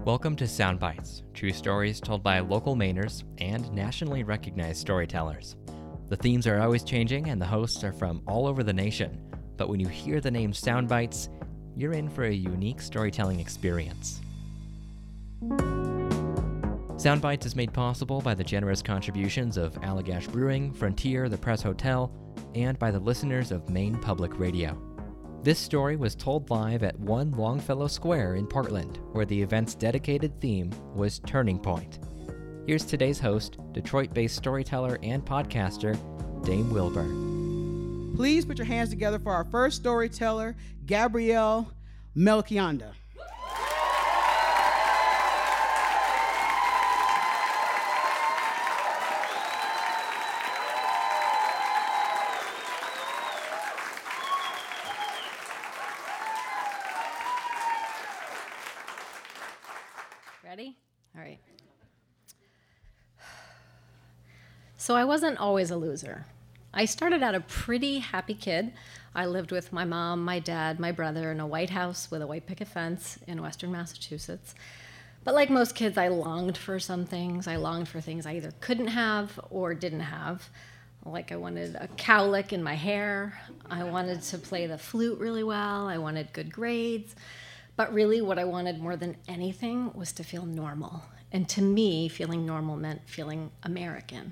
Welcome to Sound Bites, true stories told by local Mainers and nationally recognized storytellers. The themes are always changing and the hosts are from all over the nation, but when you hear the name Sound Bites, you're in for a unique storytelling experience. Sound Bites is made possible by the generous contributions of Allagash Brewing, Frontier, the Press Hotel, and by the listeners of Maine Public Radio. This story was told live at One Longfellow Square in Portland, where the event's dedicated theme was Turning Point. Here's today's host, Detroit-based storyteller and podcaster, Dame Wilbur. Please put your hands together for our first storyteller, Gabrielle Melchionda. Ready? All right. So I wasn't always a loser. I started out a pretty happy kid. I lived with my mom, my dad, my brother in a white house with a white picket fence in western Massachusetts. But like most kids, I longed for some things. I longed for things I either couldn't have or didn't have. Like I wanted a cowlick in my hair. I wanted to play the flute really well. I wanted good grades. But really what I wanted more than anything was to feel normal. And to me, feeling normal meant feeling American.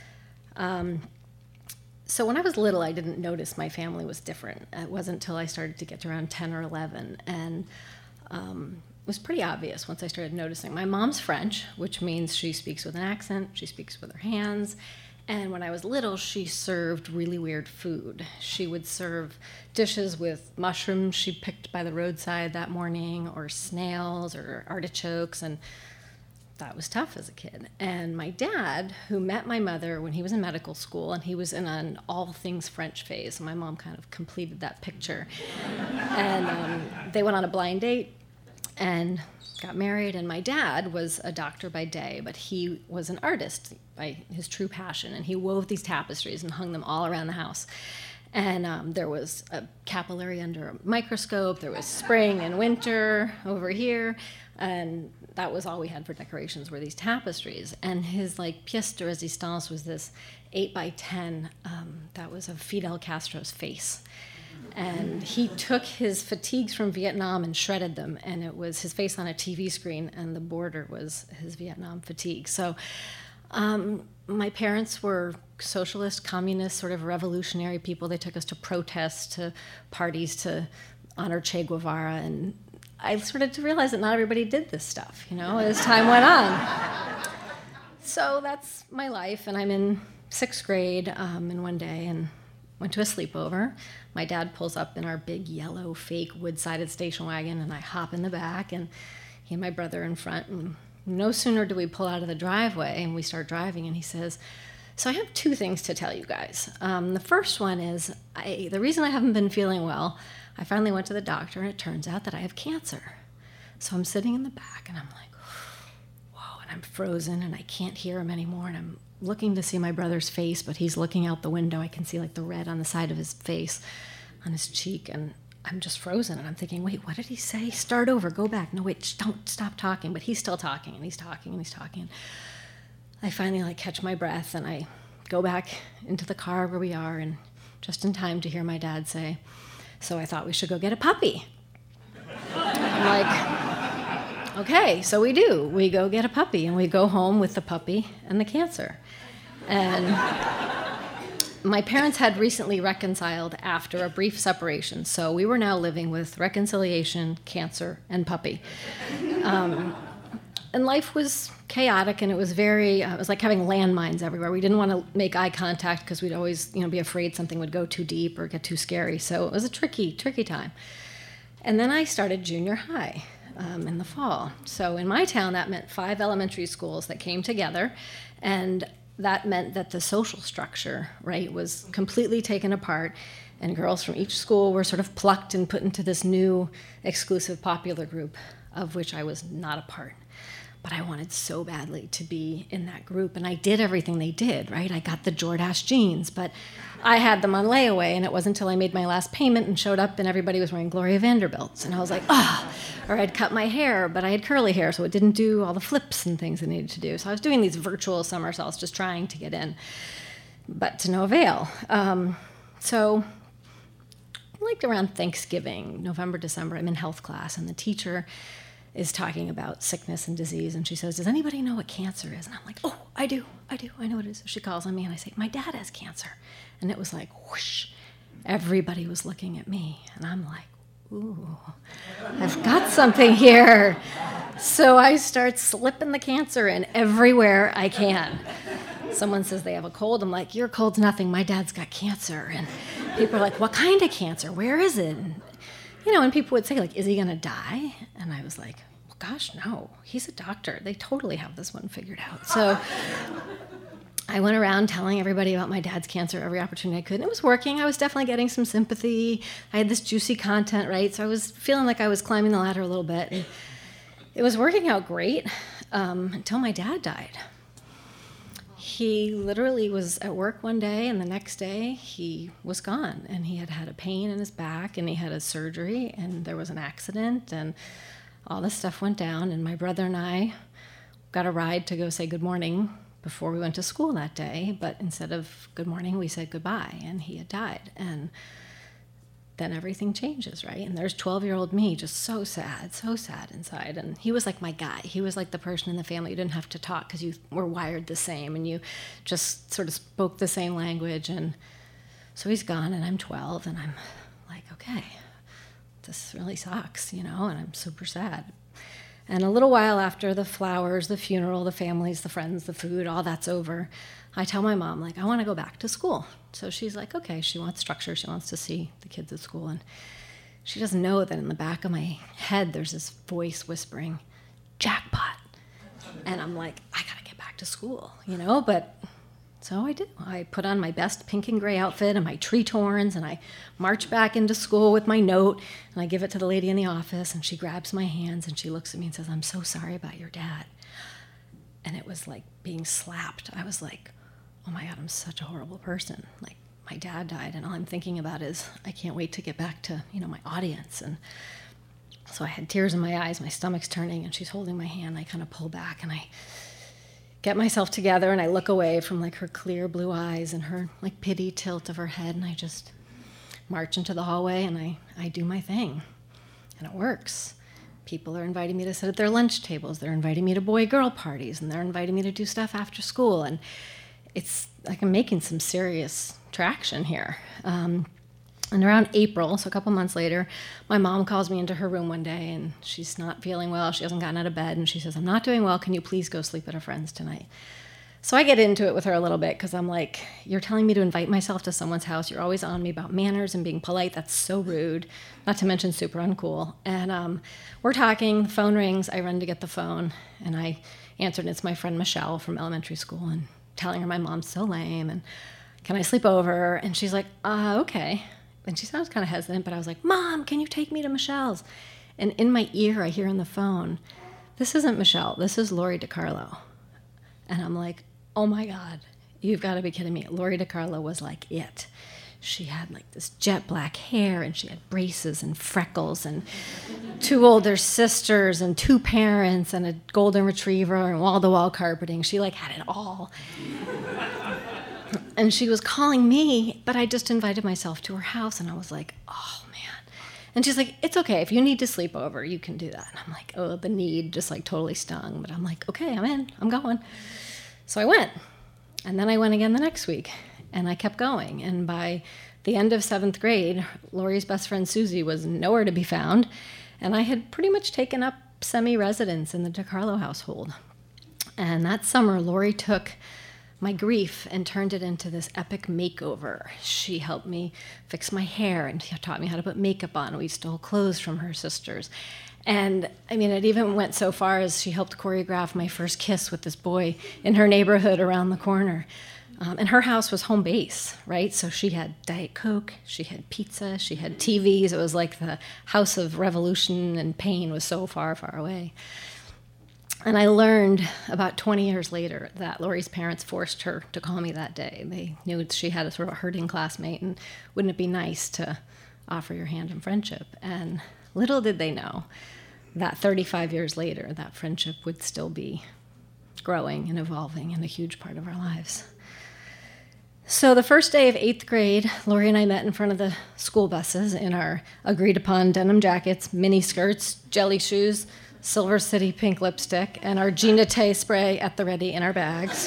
So when I was little, I didn't notice my family was different. It wasn't until I started to get to around 10 or 11. And it was pretty obvious once I started noticing. My mom's French, which means she speaks with an accent, she speaks with her hands. And when I was little, she served really weird food. She would serve dishes with mushrooms she picked by the roadside that morning, or snails, or artichokes, and that was tough as a kid. And my dad, who met my mother when he was in medical school, and he was in an all things French phase, my mom kind of completed that picture. And they went on a blind date and got married, and my dad was a doctor by day, but he was an artist by his true passion, and he wove these tapestries and hung them all around the house. And there was a capillary under a microscope, there was spring and winter over here, and that was all we had for decorations were these tapestries. And his pièce de résistance was this 8x10 that was of Fidel Castro's face. And he took his fatigues from Vietnam and shredded them, and it was his face on a TV screen, and the border was his Vietnam fatigue. So my parents were socialist, communist, sort of revolutionary people. They took us to protests, to parties to honor Che Guevara, and I started to realize that not everybody did this stuff, as time went on. So that's my life, and I'm in 6th grade, and one day, and went to a sleepover. My dad pulls up in our big yellow fake wood-sided station wagon, and I hop in the back, and he and my brother in front. And no sooner do we pull out of the driveway and we start driving, and he says, "So I have 2 things to tell you guys. The first one is the reason I haven't been feeling well, I finally went to the doctor, and it turns out that I have cancer." So I'm sitting in the back, and I'm like, whoa, and I'm frozen, and I can't hear him anymore, and I'm looking to see my brother's face, but he's looking out the window. I can see the red on the side of his face, on his cheek, and I'm just frozen. And I'm thinking, wait, what did he say? Start over, go back. No, wait, don't stop talking. But he's still talking, and he's talking, and he's talking. I finally catch my breath, and I go back into the car where we are, and just in time to hear my dad say, "So I thought we should go get a puppy." I'm like, okay, so we do. We go get a puppy, and we go home with the puppy and the cancer. And my parents had recently reconciled after a brief separation, so we were now living with reconciliation, cancer, and puppy. And life was chaotic, and it was it was like having landmines everywhere. We didn't want to make eye contact because we'd always, be afraid something would go too deep or get too scary. So it was a tricky time. And then I started junior high in the fall. So in my town, that meant 5 elementary schools that came together, and that meant that the social structure, was completely taken apart, and girls from each school were sort of plucked and put into this new exclusive popular group, of which I was not a part. but I wanted so badly to be in that group. And I did everything they did, right? I got the Jordache jeans, but I had them on layaway, and it wasn't until I made my last payment and showed up and everybody was wearing Gloria Vanderbilts. And I was like, or I'd cut my hair, but I had curly hair, so it didn't do all the flips and things I needed to do. So I was doing these virtual somersaults, just trying to get in, but to no avail. So like around Thanksgiving, November, December, I'm in health class, and the teacher is talking about sickness and disease, and she says, does anybody know what cancer is? And I'm like, oh, I do, I know what it is. So she calls on me, and I say, my dad has cancer. And it was like, whoosh, everybody was looking at me, and I'm like, ooh, I've got something here. So I start slipping the cancer in everywhere I can. Someone says they have a cold. I'm like, your cold's nothing. My dad's got cancer. And people are like, what kind of cancer? Where is it? And, and people would say, like, is he going to die? And I was like, well, gosh, no. He's a doctor. They totally have this one figured out. So I went around telling everybody about my dad's cancer every opportunity I could. And it was working. I was definitely getting some sympathy. I had this juicy content, right? So I was feeling like I was climbing the ladder a little bit. And it was working out great until my dad died. He literally was at work one day, and the next day he was gone. And he had had a pain in his back, and he had a surgery, and there was an accident, and all this stuff went down. And my brother and I got a ride to go say good morning before we went to school that day. But instead of good morning, we said goodbye, and he had died. And then everything changes, right? And there's 12-year-old me just so sad inside. And he was like my guy. He was like the person in the family you didn't have to talk because you were wired the same and you just sort of spoke the same language. And so he's gone, and I'm 12, and I'm like, okay, this really sucks, and I'm super sad. And a little while after the flowers, the funeral, the families, the friends, the food, all that's over, I tell my mom, like, I want to go back to school. So she's like, okay, she wants structure. She wants to see the kids at school. And she doesn't know that in the back of my head, there's this voice whispering, jackpot. And I'm like, I got to get back to school, But so I do. I put on my best pink and gray outfit and my tree torns, and I march back into school with my note, and I give it to the lady in the office, and she grabs my hands, and she looks at me and says, I'm so sorry about your dad. And it was like being slapped. I was like, oh my God, I'm such a horrible person. Like, my dad died, and all I'm thinking about is I can't wait to get back to, my audience. And so I had tears in my eyes, my stomach's turning, and she's holding my hand. I kind of pull back, and I get myself together, and I look away from, like, her clear blue eyes and her, like, pity tilt of her head, and I just march into the hallway, and I do my thing. And it works. People are inviting me to sit at their lunch tables. They're inviting me to boy-girl parties, and they're inviting me to do stuff after school. And it's like I'm making some serious traction here. And around April, so a couple months later, my mom calls me into her room one day, and she's not feeling well. She hasn't gotten out of bed, and she says, I'm not doing well. Can you please go sleep at a friend's tonight? So I get into it with her a little bit because I'm like, you're telling me to invite myself to someone's house. You're always on me about manners and being polite. That's so rude, not to mention super uncool. And we're talking, the phone rings. I run to get the phone, and I answered, and it's my friend Michelle from elementary school, and telling her my mom's so lame, and can I sleep over? And she's like, okay. And she sounds kind of hesitant, but I was like, Mom, can you take me to Michelle's? And in my ear, I hear on the phone, this isn't Michelle, this is Lori DiCarlo. And I'm like, oh my God, you've got to be kidding me. Lori DiCarlo was like it. She had like this jet black hair, and she had braces and freckles and 2 older sisters and 2 parents and a golden retriever and wall-to-wall carpeting. She like had it all. And she was calling me, but I just invited myself to her house, and I was like, oh man. And she's like, it's okay. If you need to sleep over, you can do that. And I'm like, oh, the need just like totally stung. But I'm like, okay, I'm in. I'm going. So I went. And then I went again the next week. And I kept going. And by the end of 7th grade, Lori's best friend Susie was nowhere to be found. And I had pretty much taken up semi-residence in the DiCarlo household. And that summer, Lori took my grief and turned it into this epic makeover. She helped me fix my hair and taught me how to put makeup on. We stole clothes from her sisters. And I mean, it even went so far as she helped choreograph my first kiss with this boy in her neighborhood around the corner. And her house was home base, right? So she had Diet Coke, she had pizza, she had TVs. It was like the house of revolution and pain was so far, far away. And I learned about 20 years later that Lori's parents forced her to call me that day. They knew she had a sort of a hurting classmate, and wouldn't it be nice to offer your hand in friendship? And little did they know that 35 years later, that friendship would still be growing and evolving and a huge part of our lives. So the first day of 8th grade, Lori and I met in front of the school buses in our agreed-upon denim jackets, mini skirts, jelly shoes, Silver City pink lipstick, and our Gina Tay spray at the ready in our bags.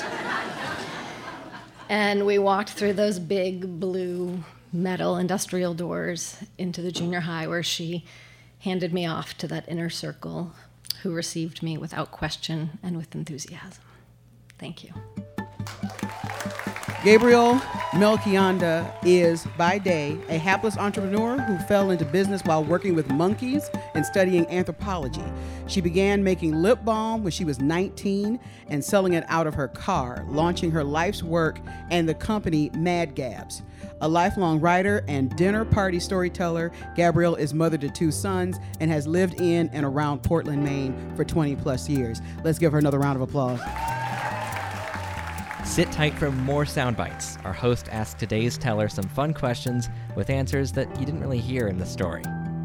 And we walked through those big blue metal industrial doors into the junior high, where she handed me off to that inner circle who received me without question and with enthusiasm. Thank you. Gabrielle Melchionda is, by day, a hapless entrepreneur who fell into business while working with monkeys and studying anthropology. She began making lip balm when she was 19 and selling it out of her car, launching her life's work and the company Mad Gabs. A lifelong writer and dinner party storyteller, Gabrielle is mother to 2 sons and has lived in and around Portland, Maine for 20 plus years. Let's give her another round of applause. Sit tight for more sound bites. Our host asked today's teller some fun questions with answers that you didn't really hear in the story.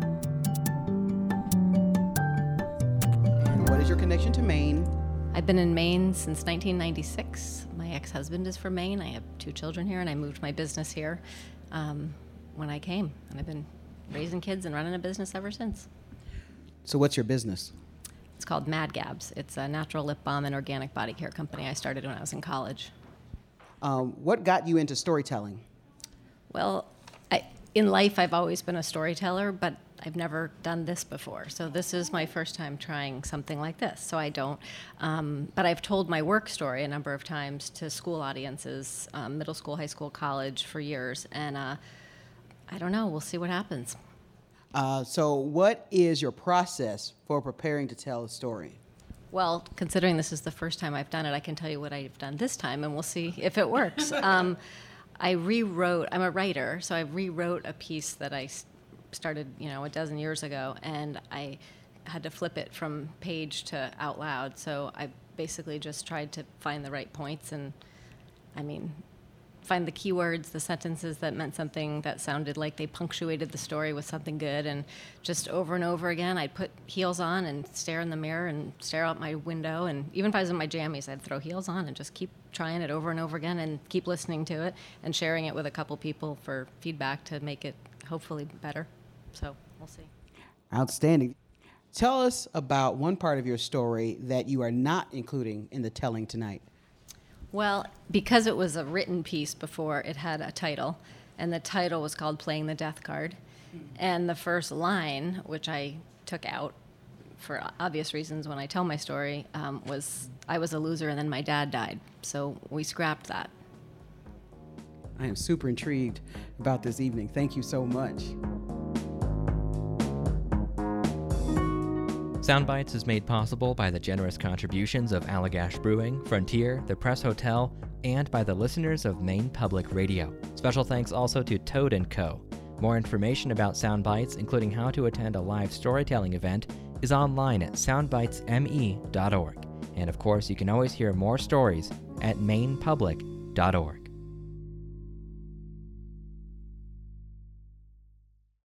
And what is your connection to Maine? I've been in Maine since 1996. My ex-husband is from Maine. I have 2 children here, and I moved my business here when I came. And I've been raising kids and running a business ever since. So what's your business? It's called Mad Gabs. It's a natural lip balm and organic body care company I started when I was in college. What got you into storytelling? Well, in life, I've always been a storyteller, but I've never done this before. So this is my first time trying something like this. So I don't, but I've told my work story a number of times to school audiences, middle school, high school, college, for years. And I don't know, we'll see what happens. So what is your process for preparing to tell a story? Well, considering this is the first time I've done it, I can tell you what I've done this time, and we'll see if it works. I'm a writer, so I rewrote a piece that I started, a dozen years ago, and I had to flip it from page to out loud. So I basically just tried to find the right points and, find the keywords, the sentences that meant something, that sounded like they punctuated the story with something good. And just over and over again, I'd put heels on and stare in the mirror and stare out my window. And even if I was in my jammies, I'd throw heels on and just keep trying it over and over again and keep listening to it and sharing it with a couple people for feedback to make it hopefully better. So we'll see. Outstanding. Tell us about one part of your story that you are not including in the telling tonight. Well, because it was a written piece before, it had a title, and the title was called Playing the Death Card. And the first line, which I took out for obvious reasons when I tell my story, was, I was a loser and then my dad died. So we scrapped that. I am super intrigued about this evening. Thank you so much. Soundbites is made possible by the generous contributions of Allagash Brewing, Frontier, the Press Hotel, and by the listeners of Maine Public Radio. Special thanks also to Toad & Co. More information about Soundbites, including how to attend a live storytelling event, is online at soundbitesme.org. And of course, you can always hear more stories at mainepublic.org.